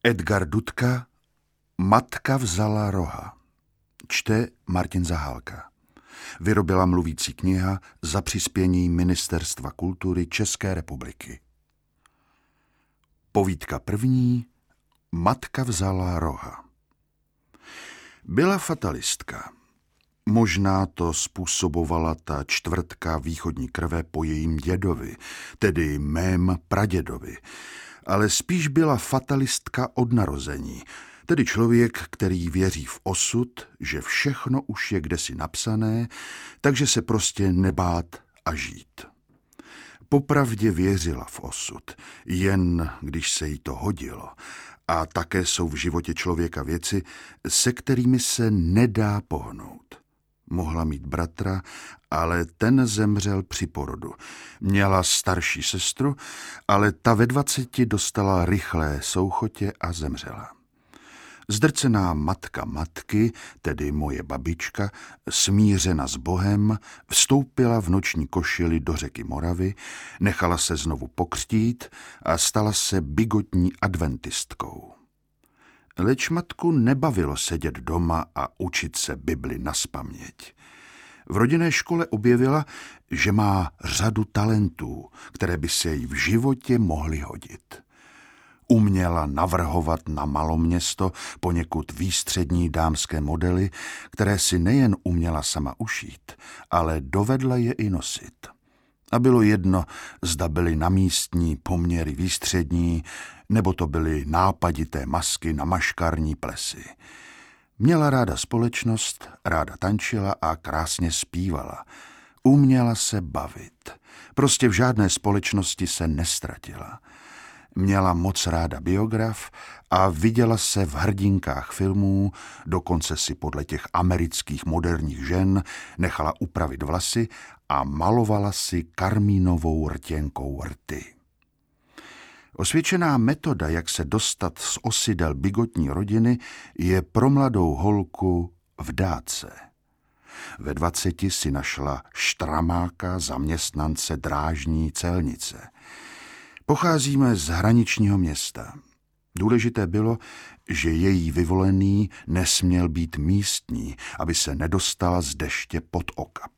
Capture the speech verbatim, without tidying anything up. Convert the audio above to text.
Edgar Dudka, Matka vzala roha. Čte Martin Zahálka. Vyrobila mluvící kniha za přispění Ministerstva kultury České republiky. Povídka první. Matka vzala roha. Byla fatalistka. Možná to způsobovala ta čtvrtka východní krve po jejím dědovi, tedy mém pradědovi, ale spíš byla fatalistka od narození, tedy člověk, který věří v osud, že všechno už je kdesi napsané, takže se prostě nebát a žít. Popravdě věřila v osud, jen když se jí to hodilo, a také jsou v životě člověka věci, se kterými se nedá pohnout. Mohla mít bratra, ale ten zemřel při porodu. Měla starší sestru, ale ta ve dvaceti dostala rychlé souchotě a zemřela. Zdrcená matka matky, tedy moje babička, smířena s Bohem, vstoupila v noční košili do řeky Moravy, nechala se znovu pokřtít a stala se bigotní adventistkou. Leč matku nebavilo sedět doma a učit se Bibli nazpaměť. V rodinné škole objevila, že má řadu talentů, které by se jí v životě mohly hodit. Uměla navrhovat na maloměsto poněkud výstřední dámské modely, které si nejen uměla sama ušít, ale dovedla je i nosit. A bylo jedno, zda byly na místní poměry výstřední, nebo to byly nápadité masky na maškarní plesy. Měla ráda společnost, ráda tančila a krásně zpívala. Uměla se bavit. Prostě v žádné společnosti se nestratila. Měla moc ráda biograf a viděla se v hrdinkách filmů, dokonce si podle těch amerických moderních žen nechala upravit vlasy a malovala si karmínovou rtěnkou rty. Osvědčená metoda, jak se dostat z osidel bigotní rodiny, je pro mladou holku vdát se. Ve dvaceti si našla štramáka, zaměstnance drážní celnice. Pocházíme z hraničního města. Důležité bylo, že její vyvolený nesměl být místní, aby se nedostala z deště pod okap.